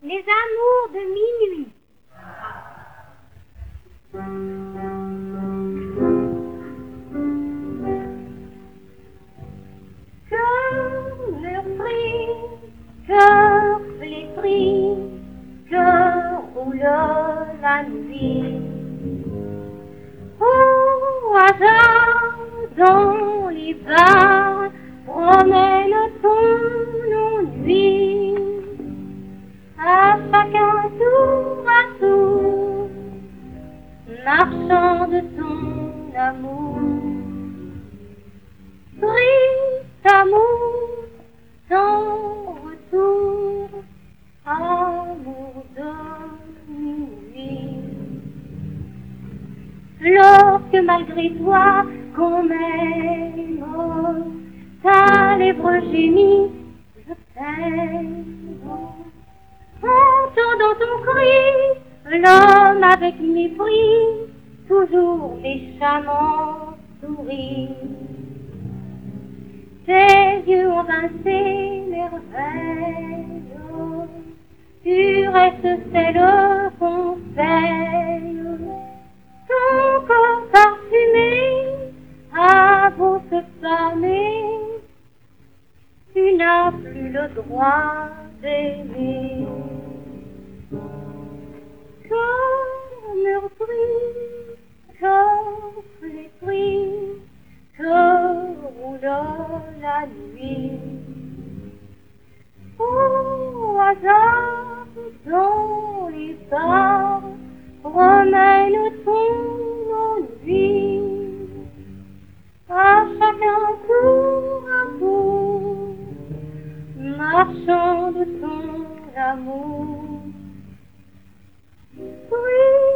Les amours de minuit. Cœur meurtri, cœur flétri, cœur roule la nuit. Au hasard, dans les bars, promène ton ennui. À chacun tour à tour, marchant de ton amour. Triste amour, sans retour, amour de nuit. Lorsque malgré toi qu'on m'aime, ta lèvre gémit, je t'aime. Entends dans ton cri l'homme avec mépris, toujours méchamment sourit. Tes yeux ont pincé merveille, tu restes celle qu'on veille. Ton corps parfumé a beau se famer, tu n'as plus le droit d'aimer. Cœur meurtri, cœur flétri, cœur roule la nuit. Au hasard, dans les bars, promène ton ennui. À chacun tour à tour, marchand de ton amour. Oui.